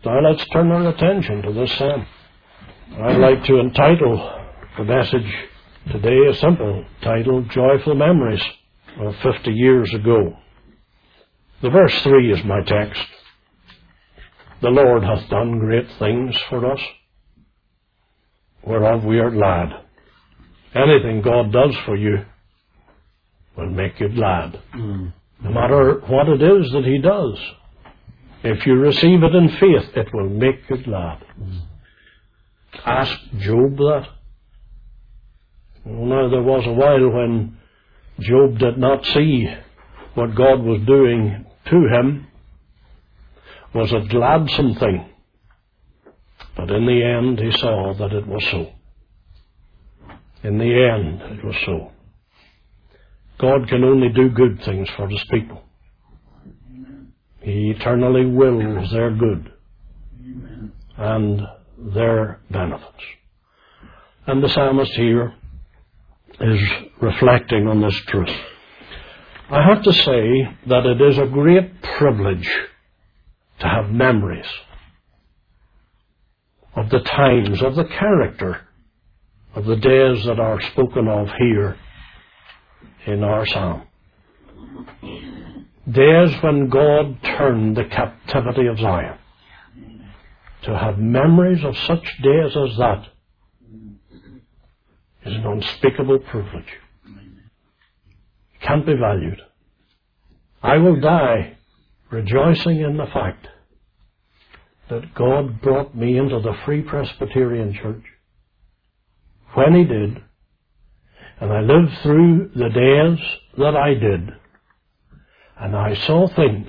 Now let's turn our attention to this psalm. I'd like to entitle the message today a simple title, Joyful Memories of 50 Years Ago. The verse 3 is my text. The Lord hath done great things for us, whereof we are glad. Anything God does for you will make you glad. No matter what it is that He does. If you receive it in faith, it will make you glad. Ask Job that. Well, now there was a while when Job did not see what God was doing to him. Was a gladsome thing. But in the end he saw that it was so. In the end it was so. God can only do good things for His people. He eternally wills their good and their benefits. And the psalmist here is reflecting on this truth. I have to say that it is a great privilege to have memories of the times, of the character of the days that are spoken of here in our psalm. Days when God turned the captivity of Zion. To have memories of such days as that is an unspeakable privilege. It can't be valued. I will die rejoicing in the fact that God brought me into the Free Presbyterian Church when He did, and I lived through the days that I did, and I saw things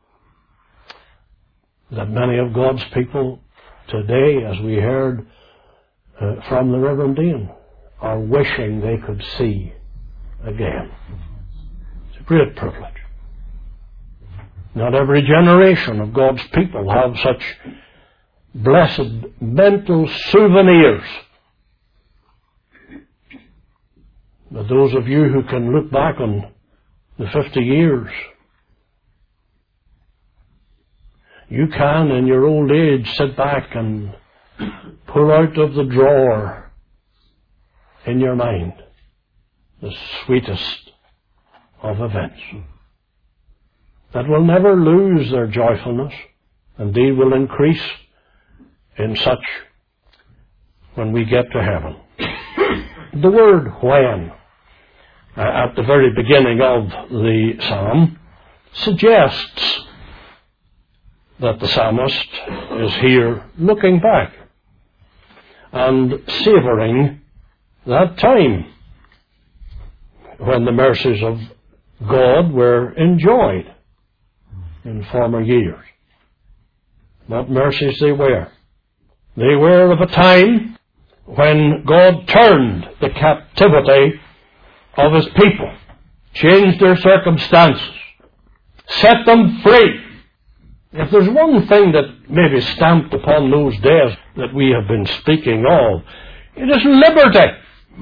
that many of God's people today, as we heard from the Reverend Dean, are wishing they could see again. It's a great privilege. Not every generation of God's people have such blessed mental souvenirs. But those of you who can look back on the 50 years, you can in your old age sit back and pull out of the drawer in your mind the sweetest of events that will never lose their joyfulness, indeed will increase in such when we get to heaven. The word when, at the very beginning of the psalm, suggests that the psalmist is here looking back and savouring that time when the mercies of God were enjoyed in former years. What mercies they were. They were of a time when God turned the captivity of His people, changed their circumstances, set them free. If there's one thing that may be stamped upon those days that we have been speaking of, it is liberty.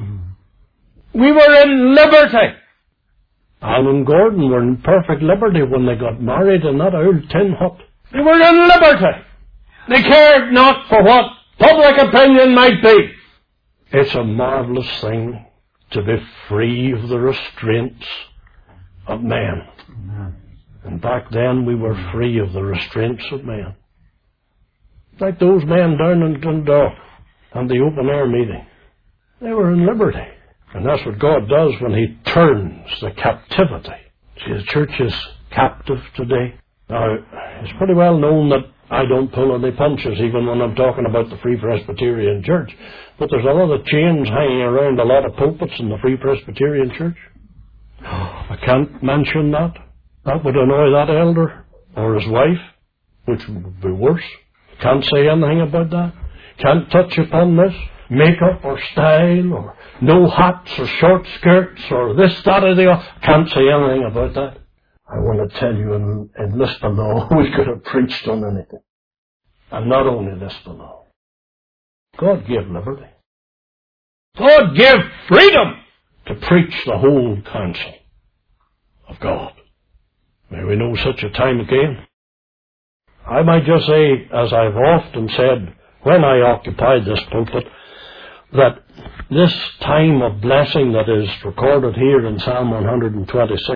We were in liberty. Alan Gordon were in perfect liberty when they got married in that old tin hut. They were in liberty. They cared not for what public opinion might be. It's a marvelous thing to be free of the restraints of man. And back then we were free of the restraints of man. Like those men down in Dundalk and the open air meeting. They were in liberty. And that's what God does when He turns the captivity. See, the church is captive today. Now, it's pretty well known that I don't pull any punches, even when I'm talking about the Free Presbyterian Church. But there's a lot of chains hanging around a lot of pulpits in the Free Presbyterian Church. I can't mention that. That would annoy that elder or his wife, which would be worse. Can't say anything about that. Can't touch upon this. Makeup or style or no hats or short skirts or this, that or the other. Can't say anything about that. I want to tell you in Lisbon law we could have preached on anything. And not only Lisbon law. God gave liberty. God gave freedom to preach the whole counsel of God. May we know such a time again. I might just say, as I've often said when I occupied this pulpit, that this time of blessing that is recorded here in Psalm 126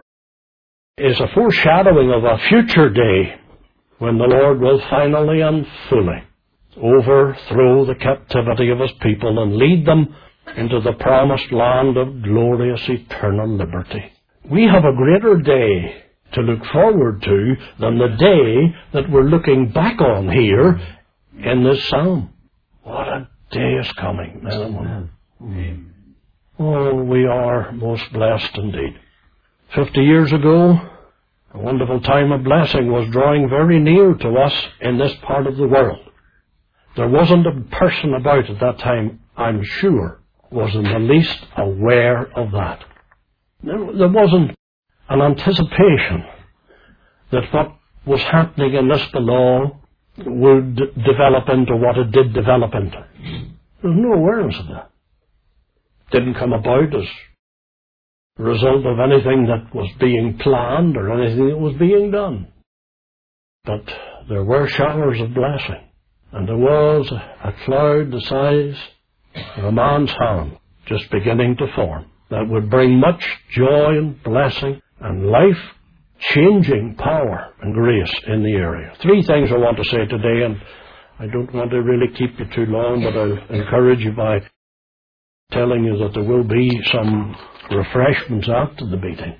is a foreshadowing of a future day when the Lord will finally and fully overthrow the captivity of His people and lead them into the promised land of glorious eternal liberty. We have a greater day to look forward to than the day that we're looking back on here in this psalm. What a day is coming, men and women. Oh, we are most blessed indeed. 50 years ago, a wonderful time of blessing was drawing very near to us in this part of the world. There wasn't a person about at that time, I'm sure, was in the least aware of that. There wasn't an anticipation that what was happening in this below would develop into what it did develop into. There's no awareness of that. Didn't come about as a result of anything that was being planned or anything that was being done. But there were showers of blessing, and there was a cloud the size of a man's hand just beginning to form that would bring much joy and blessing and life-changing power and grace in the area. 3 things I want to say today, and I don't want to really keep you too long, but I'll encourage you by telling you that there will be some refreshments after the meeting.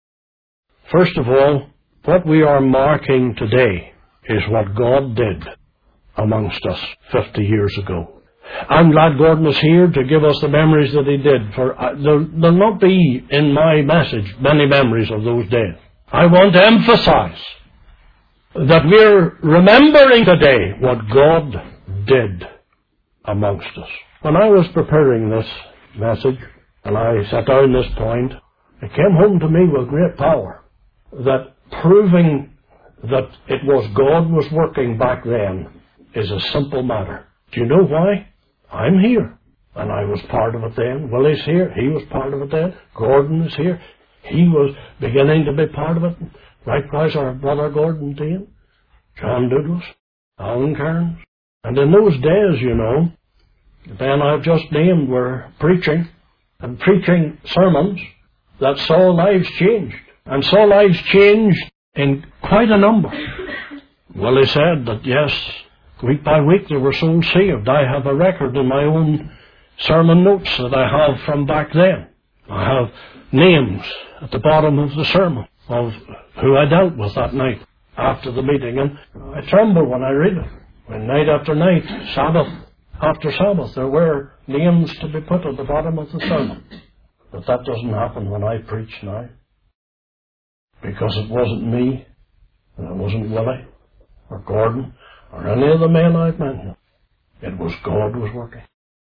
First of all, what we are marking today is what God did amongst us 50 years ago. I'm glad Gordon is here to give us the memories that he did, for there'll not be in my message many memories of those days. I want to emphasize that we're remembering today what God did amongst us. When I was preparing this message, and I sat down this point, it came home to me with great power that proving that it was God was working back then is a simple matter. Do you know why? I'm here, and I was part of it then. Willie's here, he was part of it then. Gordon is here, he was beginning to be part of it. Likewise our brother Gordon Dean, John Douglas, Alan Cairns. And in those days, you know, the men I've just named were preaching, and preaching sermons that saw lives changed, and saw lives changed in quite a number. Willie said that, yes, week by week there were souls saved. I have a record in my own sermon notes that I have from back then. I have names at the bottom of the sermon of who I dealt with that night after the meeting, and I tremble when I read it. When night after night, Sabbath after Sabbath, there were names to be put at the bottom of the sermon. But that doesn't happen when I preach now. Because it wasn't me, and it wasn't Willie, or Gordon, or any of the men I've mentioned. It was God was working.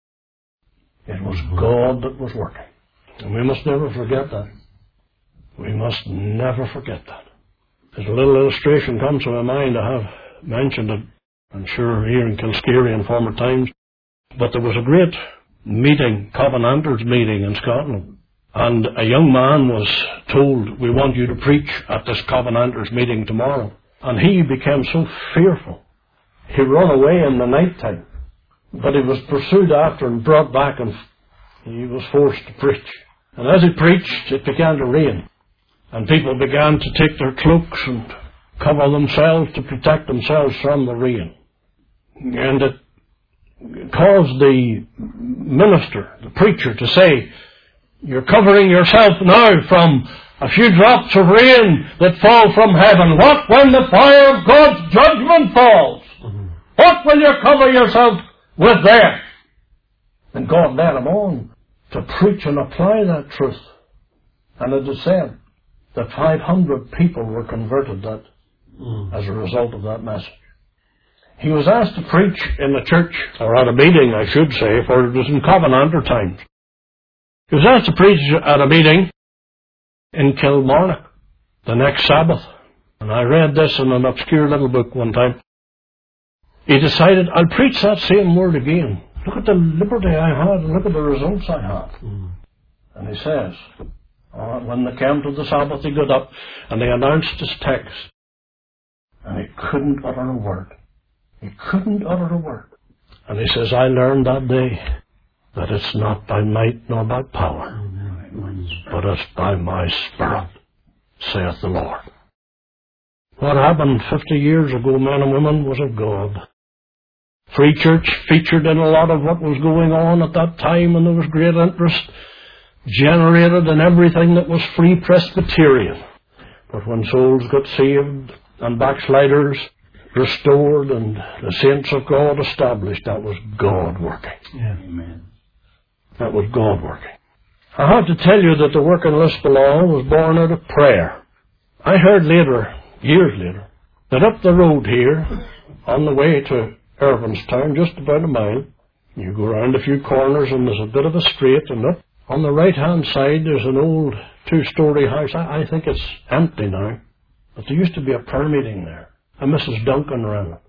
It was God that was working. And we must never forget that. We must never forget that. As a little illustration comes to my mind, I have mentioned it, I'm sure, here in Kilscary in former times, but there was a great meeting, Covenanters meeting in Scotland, and a young man was told, we want you to preach at this Covenanters meeting tomorrow. And he became so fearful. He ran away in the night time, but he was pursued after and brought back, and he was forced to preach. And as he preached, it began to rain, and people began to take their cloaks and cover themselves to protect themselves from the rain. And it caused the minister, the preacher, to say, you're covering yourself now from a few drops of rain that fall from heaven. What when the fire of God's judgment falls? What will you cover yourself with there? And God led him on to preach and apply that truth. And it is said that 500 people were converted as a result of that message. He was asked to preach in a church, or at a meeting, I should say, for it was in Covenanter times. He was asked to preach at a meeting in Kilmarnock the next Sabbath. And I read this in an obscure little book one time. He decided, I'll preach that same word again. Look at the liberty I had, and look at the results I had. And he says, when they came to the Sabbath, he got up and he announced his text. And he couldn't utter a word. He couldn't utter a word. And he says, I learned that day that it's not by might nor by power, but it's by my Spirit, saith the Lord. What happened 50 years ago, men and women, was of God. Free Church featured in a lot of what was going on at that time, and there was great interest generated in everything that was Free Presbyterian. But when souls got saved and backsliders restored and the saints of God established, that was God working. Yeah. Amen. That was God working. I have to tell you that the work in Lisbon was born out of prayer. I heard later, years later, that up the road here, on the way to Irvinstown, just about a mile, you go round a few corners and there's a bit of a straight, and up on the right-hand side there's an old 2-story house. I think it's empty now, but there used to be a prayer meeting there, and Mrs. Duncan ran it.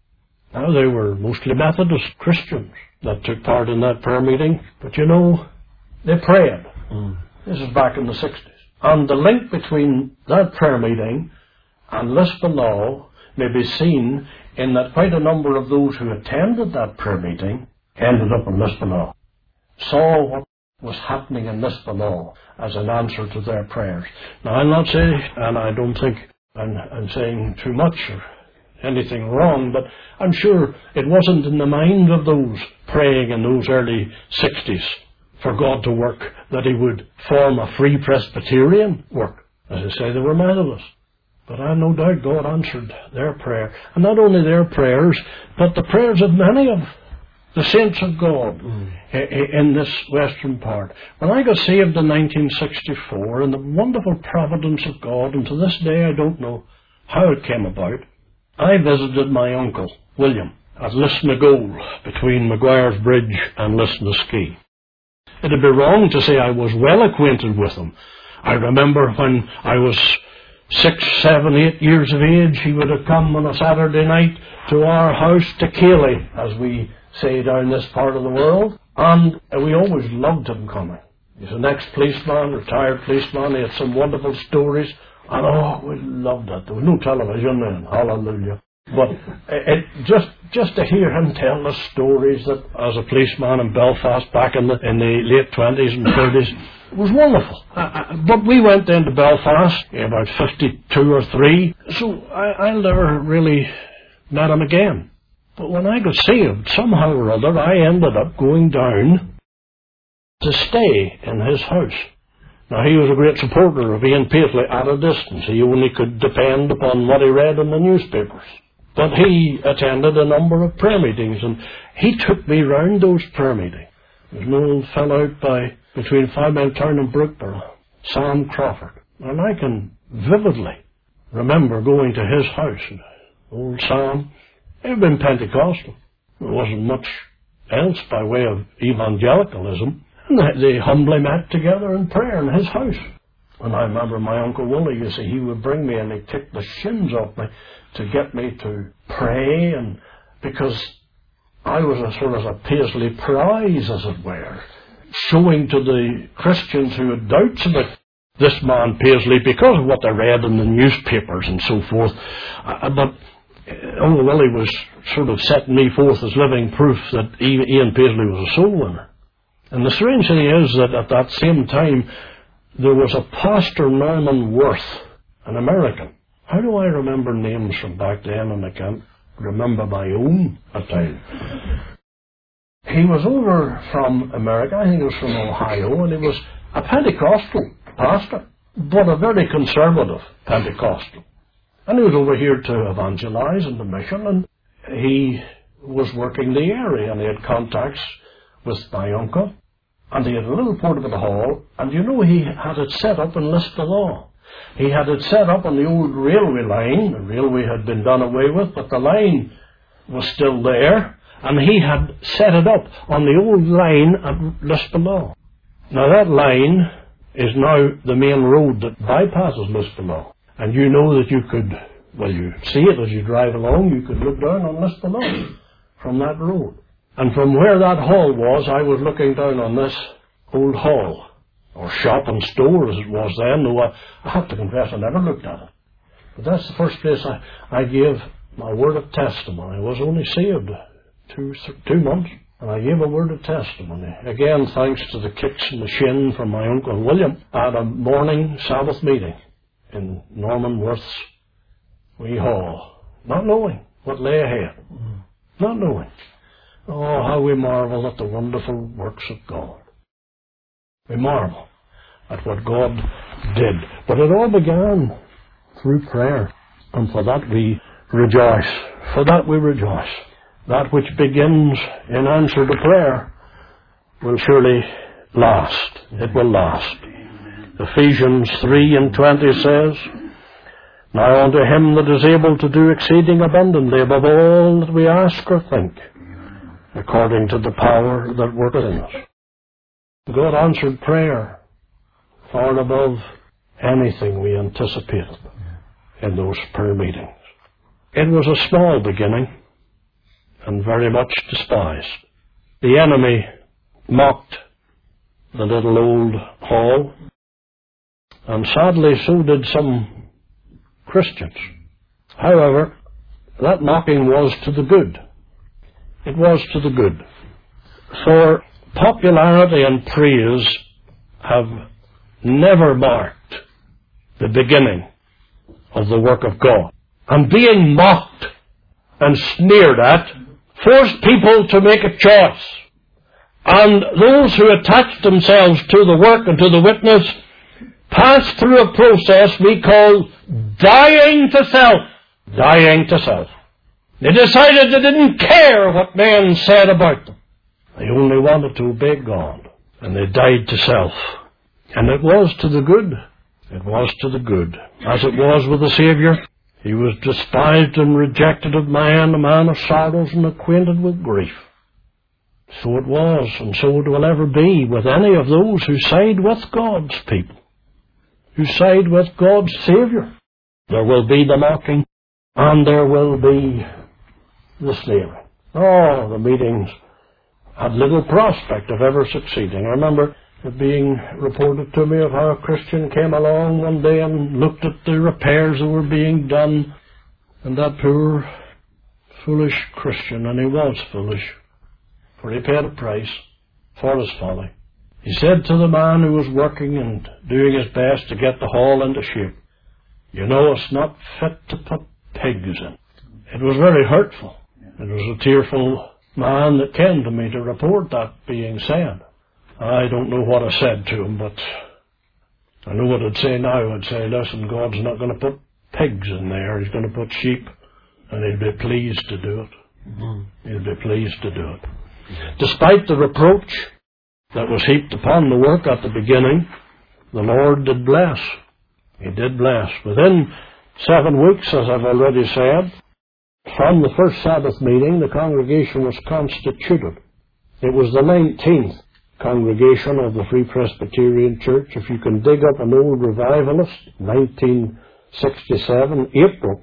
Now they were mostly Methodist Christians that took part in that prayer meeting, but you know, they prayed. This is back in the 60s. And the link between that prayer meeting and Lisbon may be seen in that quite a number of those who attended that prayer meeting ended up in Lisbon, saw what was happening in Lisbon as an answer to their prayers. Now I'll not say, and I don't think I'm saying too much or anything wrong, but I'm sure it wasn't in the mind of those praying in those early 60s for God to work that he would form a Free Presbyterian work. As I say, they were Methodists. But I have no doubt God answered their prayer. And not only their prayers, but the prayers of many of the saints of God in this western part. When I got saved in 1964, in the wonderful providence of God, and to this day I don't know how it came about, I visited my uncle, William, at Lisnagold, between Maguire's Bridge and Lisnaskea. It would be wrong to say I was well acquainted with him. I remember when I was 6, 7, 8 years of age, he would have come on a Saturday night to our house to Cayley, as we say down this part of the world, and we always loved him coming. He's an ex-policeman, retired policeman. He had some wonderful stories, and we loved it. There was no television then, hallelujah. But just to hear him tell us stories that as a policeman in Belfast back in the late 20s and 30s, it was wonderful. But we went then to Belfast, about 52 or 3, so I never really met him again. But when I got saved, somehow or other, I ended up going down to stay in his house. Now, he was a great supporter of Ian Paisley at a distance. He only could depend upon what he read in the newspapers. But he attended a number of prayer meetings, and he took me round those prayer meetings. There's an old fellow out between Five Mile Town and Brookborough, Sam Crawford. And I can vividly remember going to his house. And old Sam, he had been Pentecostal. There wasn't much else by way of evangelicalism. And they humbly met together in prayer in his house. And I remember my Uncle Willie, you see, he would bring me and he'd kick the shins off me to get me to pray, and because I was a sort of a Paisley prize, as it were, showing to the Christians who had doubts about this man Paisley because of what they read in the newspapers and so forth. But Uncle Willie was sort of setting me forth as living proof that Ian Paisley was a soul winner. And the strange thing is that at that same time, there was a Pastor Norman Worth, an American. How do I remember names from back then, and I can't remember my own at times. He was over from America, I think he was from Ohio, and he was a Pentecostal pastor, but a very conservative Pentecostal. And he was over here to evangelize in the mission, and he was working the area, and he had contacts with my uncle, and he had a little portable hall, and you know he had it set up in Lisbon. He had it set up on the old railway line. The railway had been done away with, but the line was still there, and he had set it up on the old line at Lisbon. Now that line is now the main road that bypasses Lisbon, and you know that you could, well, you see it as you drive along, you could look down on Lisbon from that road. And from where that hall was, I was looking down on this old hall, or shop and store as it was then, though I have to confess I never looked at it. But that's the first place I gave my word of testimony. I was only saved 2 months, and I gave a word of testimony. Again, thanks to the kicks in the shin from my Uncle William at a morning Sabbath meeting in Norman Worth's wee hall, not knowing what lay ahead. Not knowing. Oh, how we marvel at the wonderful works of God. We marvel at what God did. But it all began through prayer. And for that we rejoice. For that we rejoice. That which begins in answer to prayer will surely last. It will last. Ephesians 3:20 says, "Now unto him that is able to do exceeding abundantly above all that we ask or think, according to the power that worketh in us." God answered prayer far above anything we anticipated in those prayer meetings. It was a small beginning and very much despised. The enemy mocked the little old hall, and sadly so did some Christians. However, that mocking was to the good. It was to the good. For popularity and praise have never marked the beginning of the work of God. And being mocked and sneered at forced people to make a choice. And those who attached themselves to the work and to the witness passed through a process we call dying to self. Dying to self. They decided they didn't care what men said about them. They only wanted to obey God. And they died to self. And it was to the good. It was to the good. As it was with the Saviour. He was despised and rejected of man, a man of sorrows and acquainted with grief. So it was, and so it will ever be with any of those who side with God's people, who side with God's Saviour. There will be the mocking, and there will be the sneering. Oh, the meetings had little prospect of ever succeeding. I remember it being reported to me of how a Christian came along one day and looked at the repairs that were being done, and that poor, foolish Christian, and he was foolish, for he paid a price for his folly. He said to the man who was working and doing his best to get the hall into shape, "You know, it's not fit to put pigs in." It was very hurtful. It was a tearful man that came to me to report that being said. I don't know what I said to him, but I know what I'd say now. I'd say, "Listen, God's not going to put pigs in there. He's going to put sheep, and he'll be pleased to do it." He'll be pleased to do it. Despite the reproach that was heaped upon the work at the beginning, the Lord did bless. He did bless. Within 7 weeks, as I've already said, from the first Sabbath meeting, the congregation was constituted. It was the 19th congregation of the Free Presbyterian Church. If you can dig up an old revivalist, 1967, April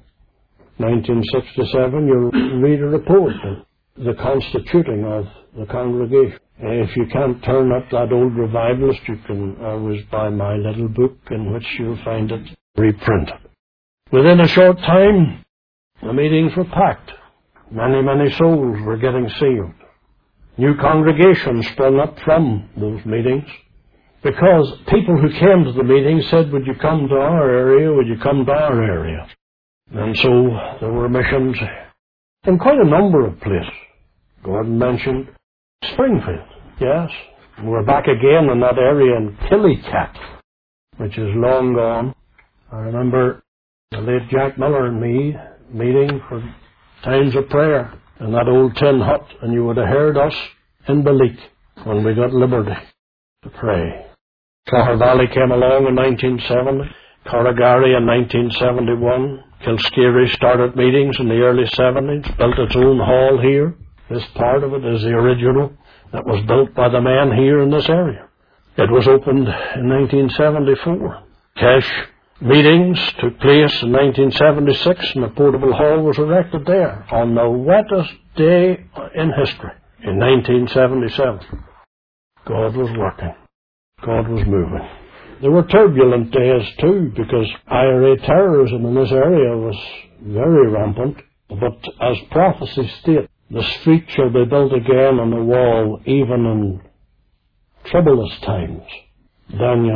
1967, you'll read a report of the constituting of the congregation. If you can't turn up that old revivalist, you can always buy my little book in which you'll find it reprinted. Within a short time, the meetings were packed. Many souls were getting saved. New congregations sprung up from those meetings because people who came to the meetings said, "Would you come to our area? Would you come to our area?" And so there were missions in quite a number of places. Gordon mentioned Springfield. Yes, we're back again in that area in Killycat, which is long gone. I remember the late Jack Miller and me meeting for times of prayer in that old tin hut, and you would have heard us in Balik when we got liberty to pray. Clogher Valley came along in 1970, Corrigary in 1971, Kilscary started meetings in the early 70s, built its own hall here. This part of it is the original that was built by the men here in this area. It was opened in 1974. Cash meetings took place in 1976, and a portable hall was erected there on the wettest day in history, in 1977. God was working. God was moving. There were turbulent days too, because IRA terrorism in this area was very rampant. But as prophecy states, the street shall be built again on the wall, even in troublous times. Daniel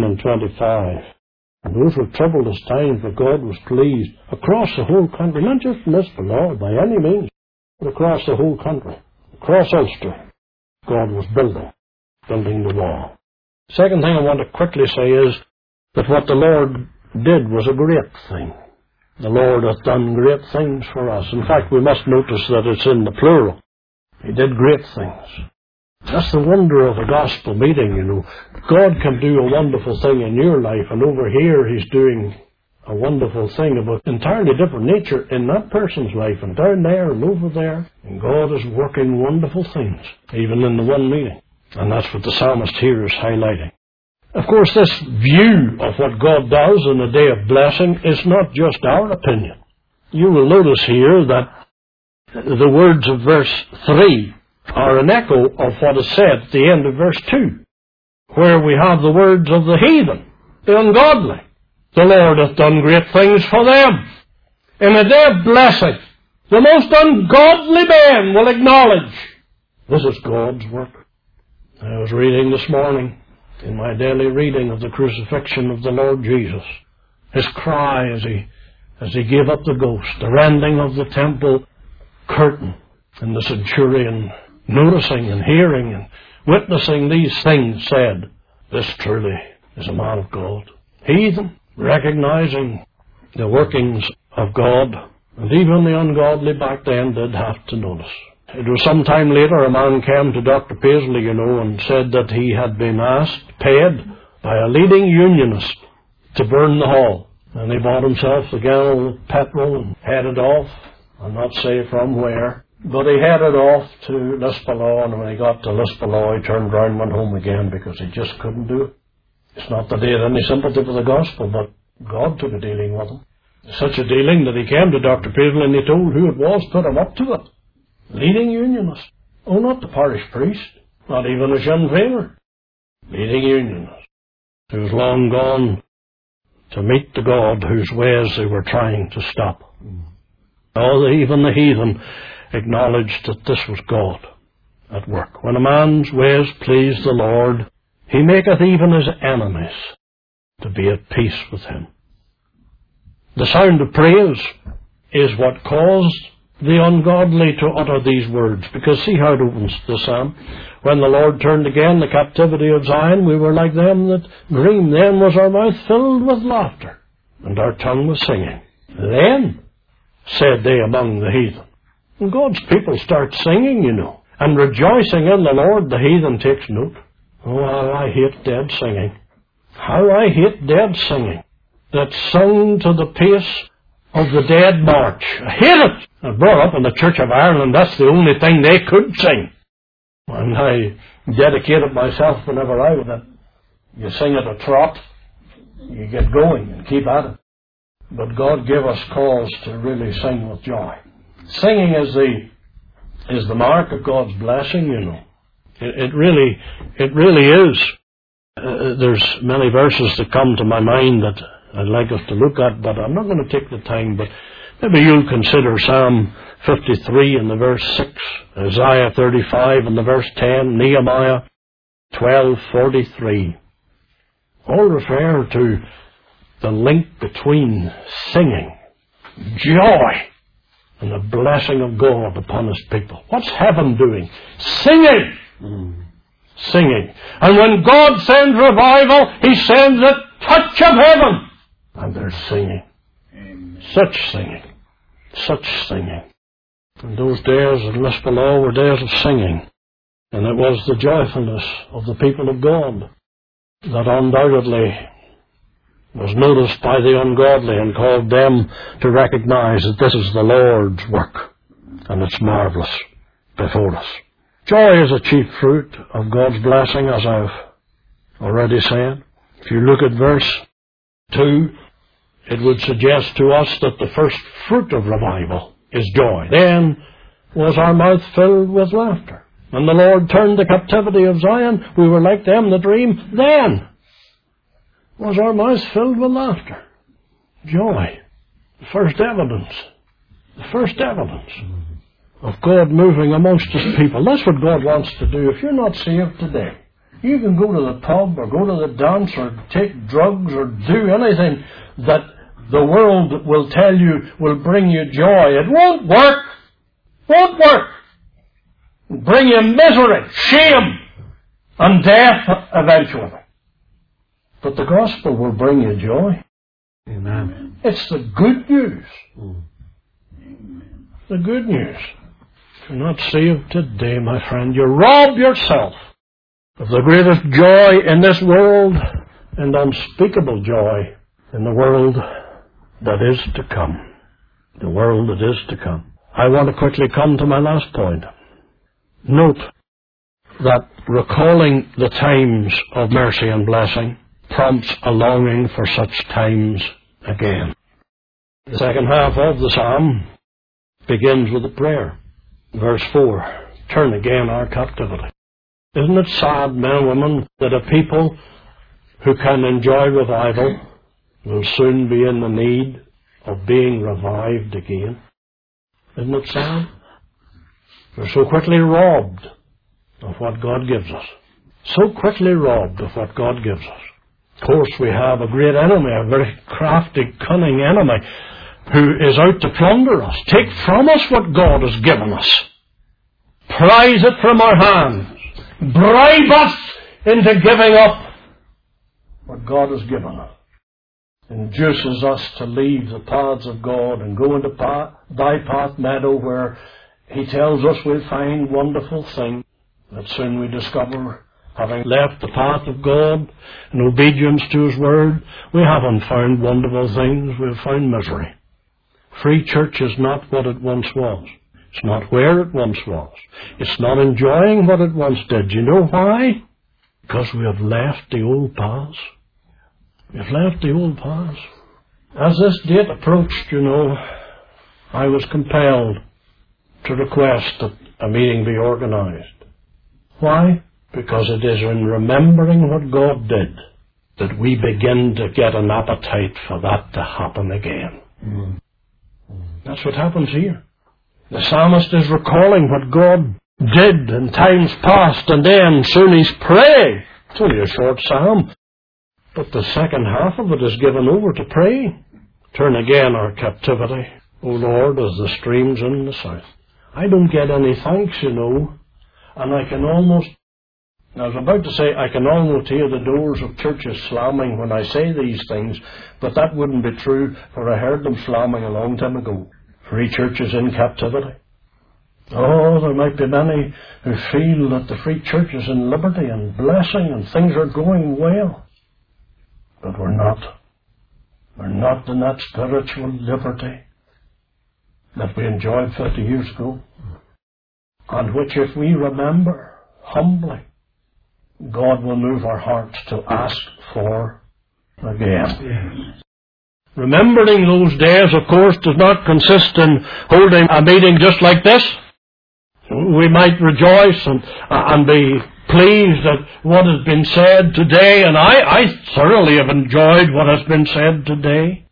9:25. And those were troublous times, but God was pleased across the whole country, not just in Lisbon, by any means, but across the whole country. Across Ulster, God was building the wall. Second thing I want to quickly say is that what the Lord did was a great thing. The Lord hath done great things for us. In fact, we must notice that it's in the plural. He did great things. That's the wonder of a gospel meeting, you know. God can do a wonderful thing in your life, and over here He's doing a wonderful thing of an entirely different nature in that person's life, and down there and over there. And God is working wonderful things, even in the one meeting. And that's what the psalmist here is highlighting. Of course, this view of what God does in the day of blessing is not just our opinion. You will notice here that the words of verse 3 are an echo of what is said at the end of verse 2, where we have the words of the heathen, the ungodly. The Lord hath done great things for them. In a day of blessing, the most ungodly man will acknowledge this is God's work. I was reading this morning, in my daily reading of the crucifixion of the Lord Jesus, his cry as he gave up the ghost, the rending of the temple curtain, and the centurion noticing and hearing and witnessing these things said, this truly is a man of God. Heathen, recognizing the workings of God, and even the ungodly back then did have to notice. It was some time later a man came to Dr. Paisley, you know, and said that he had been paid by a leading unionist to burn the hall. And he bought himself a gallon of petrol and headed off. I'll not say from where, but he headed off to Lisbon, and when he got to Lisbon, he turned round and went home again because he just couldn't do it. It's not that he had any sympathy for the gospel, but God took a dealing with him. Such a dealing that he came to Dr. Paisley and he told who it was put him up to it. Leading unionist. Oh, not the parish priest, not even a Sinn Féiner. Leading unionist, who was long gone to meet the God whose ways they were trying to stop. Even the heathen acknowledged that this was God at work. When a man's ways please the Lord, He maketh even his enemies to be at peace with him. The sound of praise is what caused the ungodly to utter these words, because see how it opens the psalm. When the Lord turned again the captivity of Zion, we were like them that dream. Then was our mouth filled with laughter, and our tongue was singing. Then said they among the heathen. And God's people start singing, you know, and rejoicing in the Lord. The heathen takes note. Oh, how I hate dead singing. How I hate dead singing. That sung to the pace of the Dead March. I hate it. I was brought up in the Church of Ireland. That's the only thing they could sing. And I dedicated myself whenever I was at. You sing at a trot, you get going and keep at it. But God gave us cause to really sing with joy. Singing is the mark of God's blessing, you know. It really is. There's many verses that come to my mind that I'd like us to look at, but I'm not going to take the time. But maybe you'll consider Psalm 53 in the verse 6, Isaiah 35 in the verse 10, Nehemiah 12:43. All refer to the link between singing, joy, and the blessing of God upon His people. What's heaven doing? Singing! Singing. And when God sends revival, He sends a touch of heaven. And they're singing. Amen. Such singing. Such singing. And those days in Lisbon were days of singing. And it was the joyfulness of the people of God that undoubtedly was noticed by the ungodly and called them to recognize that this is the Lord's work. And it's marvelous before us. Joy is a chief fruit of God's blessing, as I've already said. If you look at verse 2, it would suggest to us that the first fruit of revival is joy. Then was our mouth filled with laughter. When the Lord turned the captivity of Zion, we were like them that dream. Then Was our mouths filled with laughter? Joy. The first evidence. The first evidence of God moving amongst His people. That's what God wants to do. If you're not saved today, you can go to the pub or go to the dance or take drugs or do anything that the world will tell you will bring you joy. It won't work. Won't work. It'll bring you misery, shame, and death eventually. But the gospel will bring you joy. Amen. It's the good news. The good news. If you're not saved today, my friend, you rob yourself of the greatest joy in this world and unspeakable joy in the world that is to come. The world that is to come. I want to quickly come to my last point. Note that recalling the times of mercy and blessing prompts a longing for such times again. The second half of the psalm begins with a prayer. Verse 4, turn again our captivity. Isn't it sad, men and women, that a people who can enjoy revival will soon be in the need of being revived again? Isn't it sad? We're so quickly robbed of what God gives us. So quickly robbed of what God gives us. Of course, we have a great enemy, a very crafty, cunning enemy, who is out to plunder us, take from us what God has given us, prize it from our hands, bribe us into giving up what God has given us, induces us to leave the paths of God and go into bypath meadow where He tells us we'll find wonderful things that soon we discover, having left the path of God in obedience to His Word, we haven't found wonderful things, we've found misery. Free church is not what it once was. It's not where it once was. It's not enjoying what it once did. You know why? Because we have left the old paths. We've left the old paths. As this date approached, I was compelled to request that a meeting be organized. Why? Because it is in remembering what God did that we begin to get an appetite for that to happen again. That's what happens here. The psalmist is recalling what God did in times past, and then soon he's praying. It's only a short psalm, but the second half of it is given over to praying. Turn again our captivity, O Lord, as the streams in the south. I don't get any thanks, and I can almost, I was about to say, I can almost hear the doors of churches slamming when I say these things, but that wouldn't be true, for I heard them slamming a long time ago. Free churches in captivity. Oh, there might be many who feel that the free church is in liberty and blessing and things are going well. But we're not. We're not in that spiritual liberty that we enjoyed 50 years ago, and which, if we remember humbly, God will move our hearts to ask for again. Remembering those days, of course, does not consist in holding a meeting just like this. We might rejoice and be pleased at what has been said today, and I thoroughly have enjoyed what has been said today.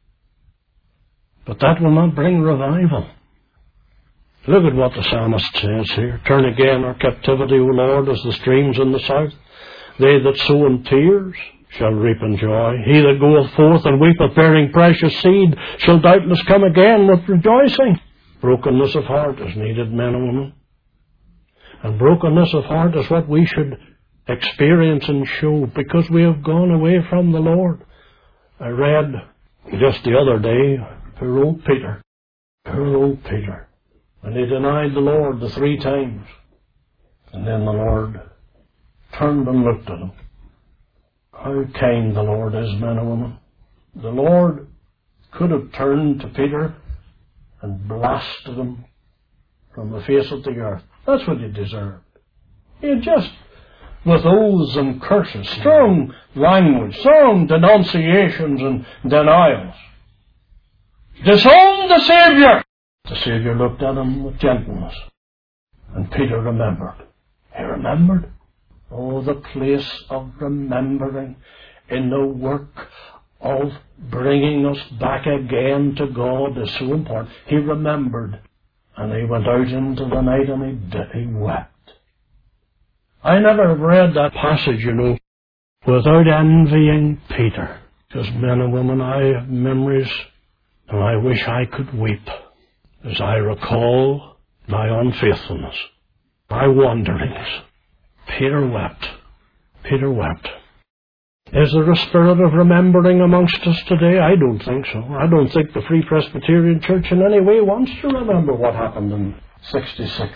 But that will not bring revival. Look at what the psalmist says here. Turn again our captivity, O Lord, as the streams in the south. They that sow in tears shall reap in joy. He that goeth forth and weepeth bearing precious seed shall doubtless come again with rejoicing. Brokenness of heart is needed, men and women. And brokenness of heart is what we should experience and show, because we have gone away from the Lord. I read just the other day, poor old Peter. Poor old Peter. And he denied the Lord the 3 times. And then the Lord turned and looked at him. How kind the Lord is, men and women. The Lord could have turned to Peter and blasted him from the face of the earth. That's what he deserved. He had just, with oaths and curses, strong language, strong denunciations and denials, disowned the Saviour. The Saviour looked at him with gentleness. And Peter remembered. He remembered. Oh, the place of remembering in the work of bringing us back again to God is so important. He remembered, and he went out into the night and he wept. I never read that passage, without envying Peter. Because men and women, I have memories, and I wish I could weep as I recall my unfaithfulness, my wanderings. Peter wept. Peter wept. Is there a spirit of remembering amongst us today? I don't think so. I don't think the Free Presbyterian Church in any way wants to remember what happened in 66.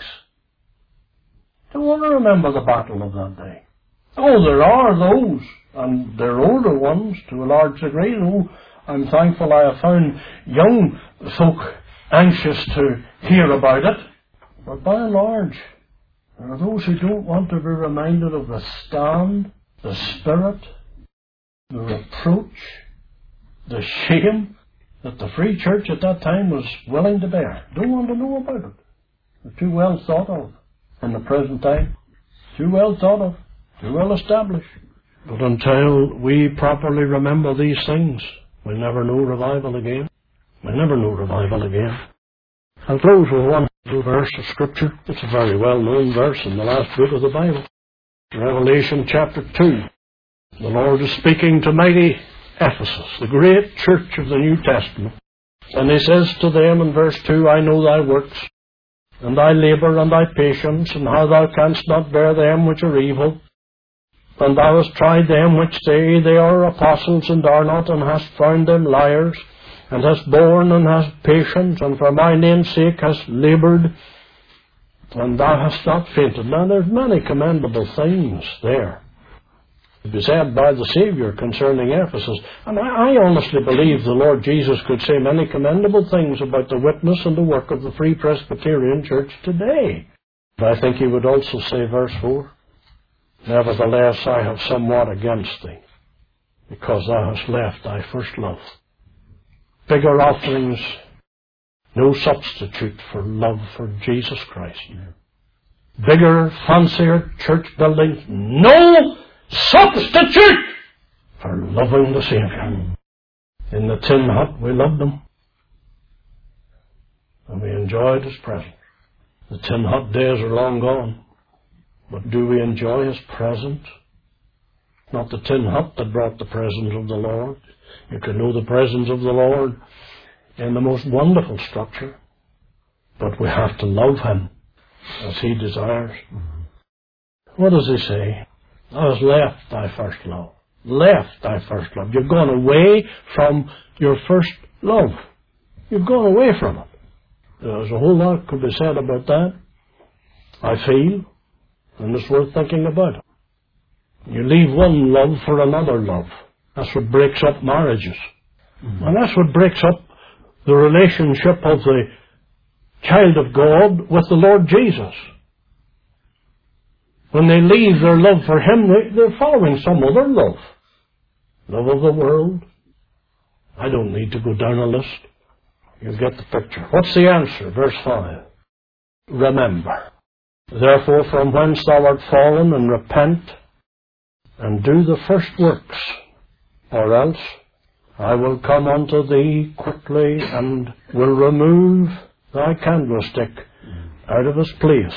They want to remember the battle of that day. Oh, there are those, and they're older ones to a large degree. I'm thankful I have found young folk anxious to hear about it. But by and large, there are those who don't want to be reminded of the stand, the spirit, the reproach, the shame that the Free Church at that time was willing to bear. Don't want to know about it. They're too well thought of in the present time. Too well thought of. Too well established. But until we properly remember these things, we'll never know revival again. We'll never know revival again. I'll close with one little verse of Scripture. It's a very well-known verse in the last book of the Bible. Revelation chapter 2. The Lord is speaking to mighty Ephesus, the great church of the New Testament. And He says to them in verse 2, I know thy works, and thy labour, and thy patience, and how thou canst not bear them which are evil. And thou hast tried them which say they are apostles and are not, and hast found them liars, and hast borne and hast patience, and for my name's sake hast laboured, and thou hast not fainted. Now there's many commendable things there to be said by the Saviour concerning Ephesus. And I honestly believe the Lord Jesus could say many commendable things about the witness and the work of the Free Presbyterian Church today. But I think He would also say, verse 4, Nevertheless, I have somewhat against thee, because thou hast left thy first love. Bigger offerings, no substitute for love for Jesus Christ. Bigger, fancier church buildings, no substitute for loving the Saviour. In the tin hut, we loved Him, and we enjoyed His presence. The tin hut days are long gone. But do we enjoy His presence? Not the tin hut that brought the presence of the Lord. You can know the presence of the Lord in the most wonderful structure. But we have to love Him as He desires. What does He say? Thou hast left thy first love. Left thy first love. You've gone away from your first love. You've gone away from it. There's a whole lot could be said about that, I feel. And it's worth thinking about. You leave one love for another love. That's what breaks up marriages. And that's what breaks up the relationship of the child of God with the Lord Jesus. When they leave their love for Him, they're following some other love. Love of the world. I don't need to go down a list. You get the picture. What's the answer? Verse 5. Remember. Therefore, from whence thou art fallen, and repent, and do the first works, or else I will come unto thee quickly, and will remove thy candlestick out of his place,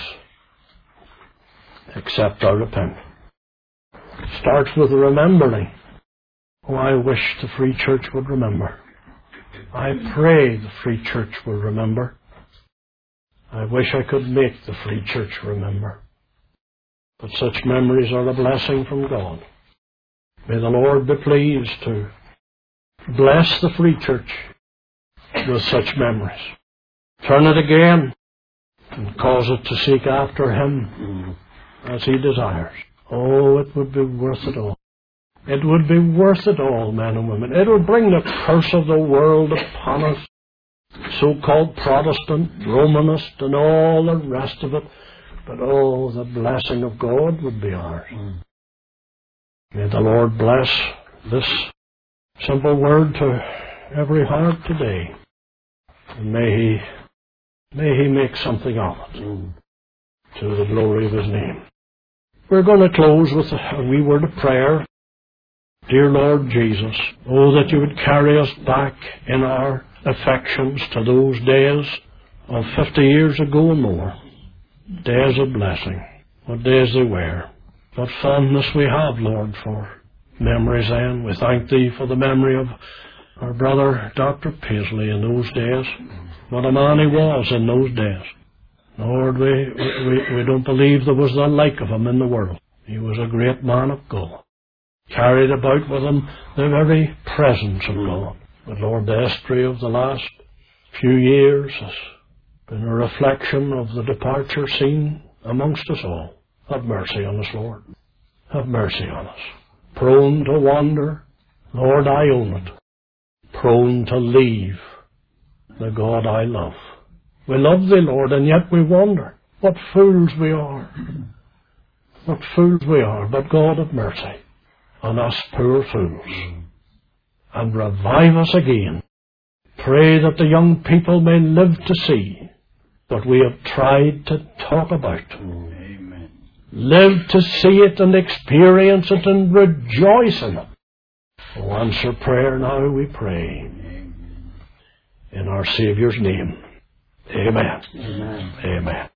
except thou repent. It starts with remembering. Oh, I wish the Free Church would remember. I pray the Free Church will remember. I wish I could make the Free Church remember. But such memories are a blessing from God. May the Lord be pleased to bless the Free Church with such memories. Turn it again and cause it to seek after Him as He desires. Oh, it would be worth it all. It would be worth it all, men and women. It would bring the curse of the world upon us. So-called Protestant, Romanist, and all the rest of it. But oh, the blessing of God would be ours. May the Lord bless this simple word to every heart today. And may He make something of it to the glory of His name. We're going to close with a wee word of prayer. Dear Lord Jesus, oh, that you would carry us back in our affections to those days of 50 years ago and more. Days of blessing. What days they were. What fondness we have, Lord, for memories then. We thank Thee for the memory of our brother Dr. Paisley in those days. What a man he was in those days. Lord, we don't believe there was the like of him in the world. He was a great man of God. Carried about with him the very presence of God. But Lord, the history of the last few years has been a reflection of the departure seen amongst us all. Have mercy on us, Lord. Have mercy on us. Prone to wander, Lord, I own it. Prone to leave the God I love. We love Thee, Lord, and yet we wander. What fools we are. What fools we are. But God, have mercy on us poor fools. And revive us again. Pray that the young people may live to see what we have tried to talk about. Amen. Live to see it and experience it and rejoice in it. Oh, answer prayer now, we pray. Amen. In our Saviour's name. Amen. Amen. Amen.